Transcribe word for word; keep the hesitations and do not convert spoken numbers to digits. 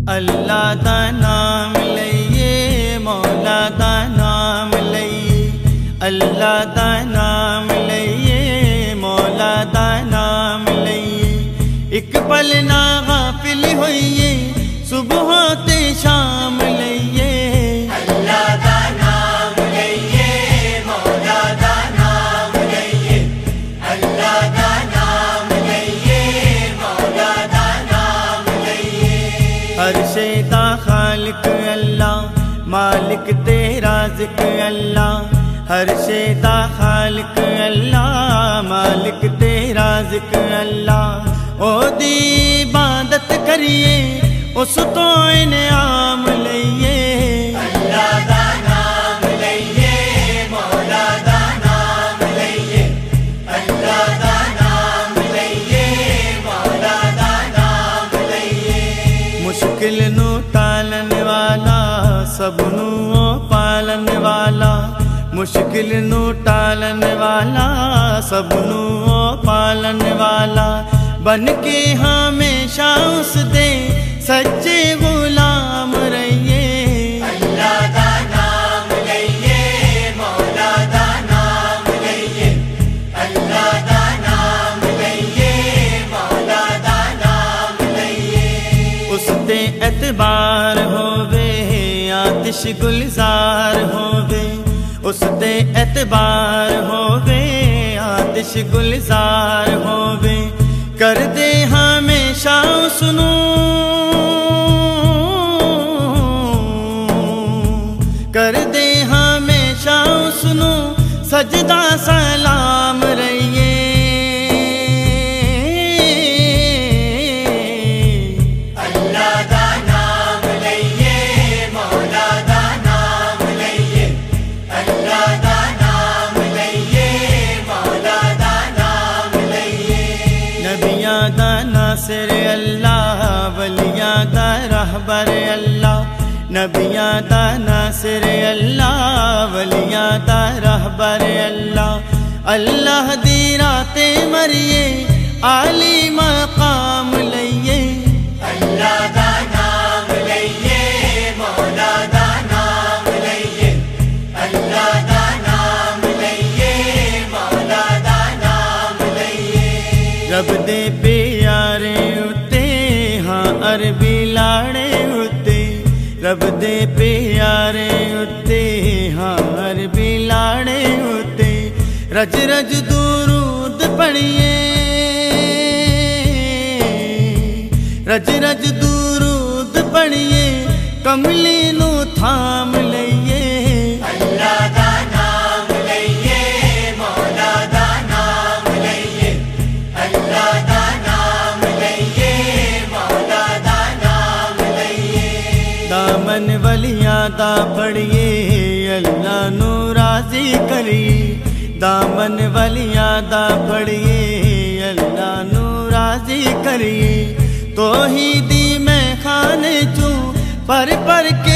अल्लाह दा नाम लइए, मौला दा नाम लइए, अल्लाह दा नाम लइए, मौला दा नाम लइए। एक पल ना गाफिल होइए, सुबह ते शाम लइए। अल्लाह दा नाम लइए, मौला दा नाम लइए, अल्लाह दा नाम लइए, मौला दा नाम लइए। हर शे दा खालिक अल्लाह, मालिक ते राज़िक अल्लाह। हर शे दा खालिक अल्लाह, मालिक ते राज़िक अल्लाह। ओ दी इबादत करिए, उस तो इनाम लइए। अल्लाह दा नाम लइए, मौला दा नाम लइए, अल्लाह दा नाम लइए, मौला दा नाम लइए। मुश्किल नू टालन वाला, सबनू पालन वाला। मुश्किल नू टालन वाला, सबनू पालन वाला। बन के हमेशा उस दे सच्चे गुलाम रहिए। अल्लाह दा नाम लइए, मौला दा नाम लइए, अल्लाह दा नाम लइए, मौला दा नाम लइए। उस ते एतबार होवे, आतिश गुलजार होवे। उस ते एतबार होवे, आतिश गुलजार होवे। कर दे हमेशा उसनू, कर दे हमेशा उसनू सजदा सलाम रहिए। अल्लाह दा नाम लइए, मौला दा नाम लइए, अल्लाह दा नाम लइए, मौला दा नाम लइए। नबियां दा नासिर अल्लाह, वलियां दा रहबर अल्लाह। नबियां दा नासिर अल्लाह, वलियां दा रहबर अल्लाह। अल्लाह दी राते मरिए, आली मकाम लइए। अल्लाह दा नाम लइए, मौला दा नाम लइए, अल्लाह दा नाम लइए, मौला दा नाम लइए। रब दे प्यारे उते, हाँ अरबी लाड़े उते। रब दे प्यारे उते, हाँ अरबी लाड़े उते। रज रज दुरूद पढ़िए, रज रज दुरूद पढ़िए, कमली नू थाम लइए। अल्लाह दा नाम लइए, मौला दा नाम लइए, अल्लाह दा नाम लइए, मौला दा नाम लइए। दामन वलियां दा फड़िए, अल्लाह नू राज़ी करिए। दामन वलियां दा फड़िए, अल्लाह नू राज़ी करिए। तो ही दी मैं खाने चूं पर पर